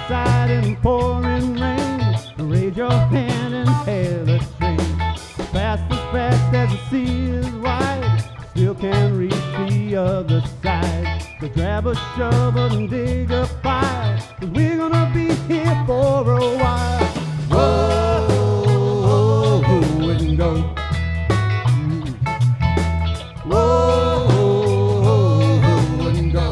outside in pouring rain. Raise your hand and hail a train. Fast as the sea is wide, still can't reach the other side. So grab a shovel and dig a fire, 'cause we're gonna be here for a while. Whoa, and go. Whoa, and go.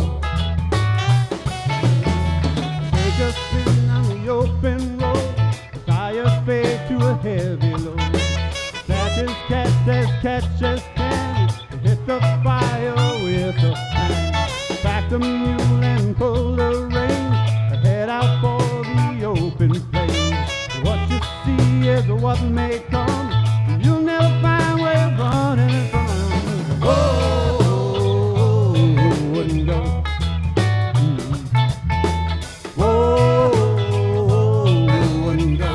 Take us in on the open road, tie us fade to a heavy load. Catch as can, hit the fire with a pan. Back the mule and pull the reins, head out for the open plains. What you see is what may come, you'll never find where you're running from. Whoa, and go. Whoa, and go.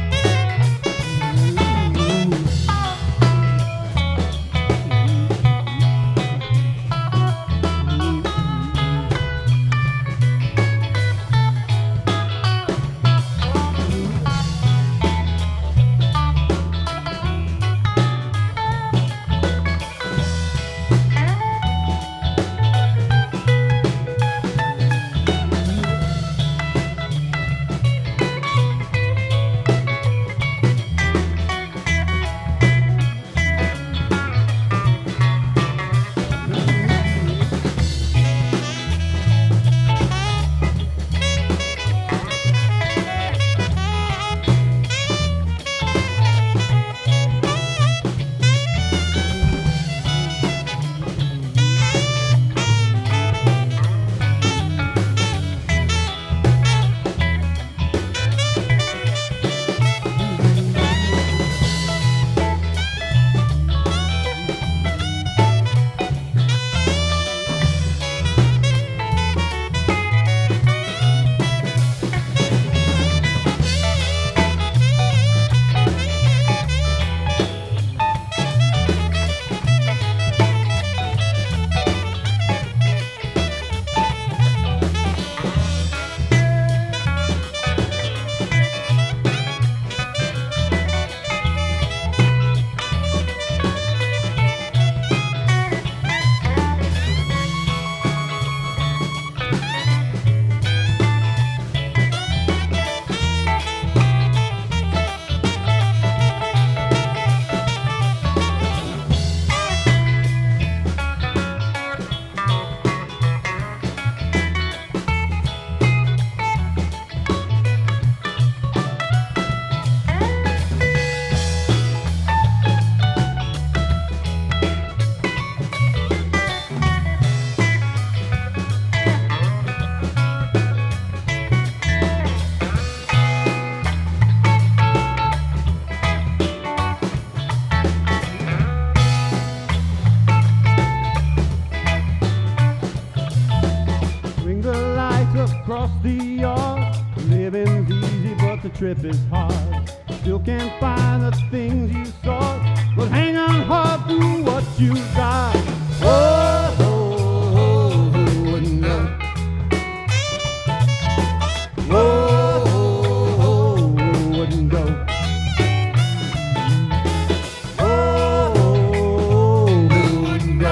Across the yard, living's easy but the trip is hard. Still can't find the things you sought, but hang on hard to what you got. Whoa, and go. Whoa, and go. Whoa, and go.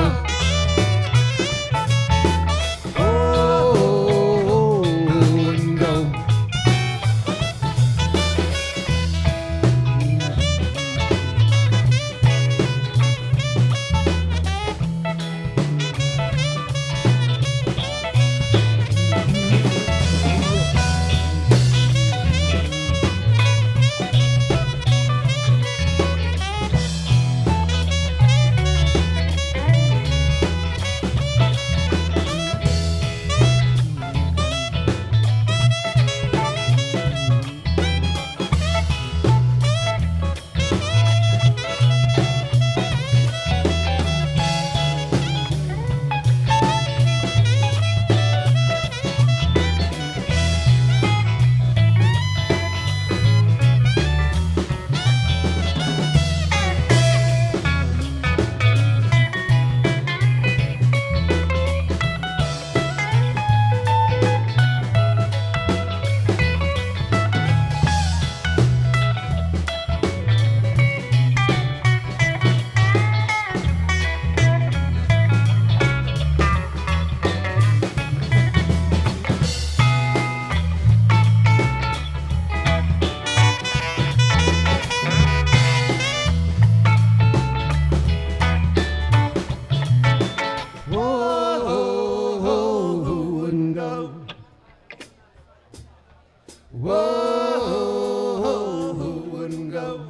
Whoa, who wouldn't go?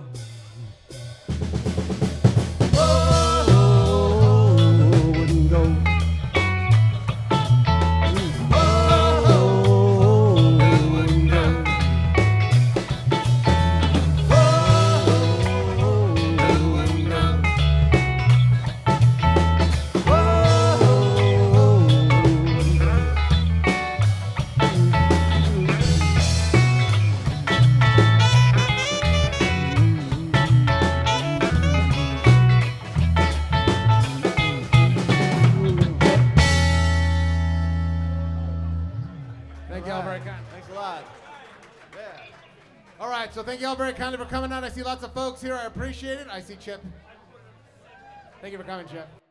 Thank you all very kindly. Thanks a lot. Yeah. All right, so thank you all very kindly for coming out. I see lots of folks here. I appreciate it. I see Chip. Thank you for coming, Chip.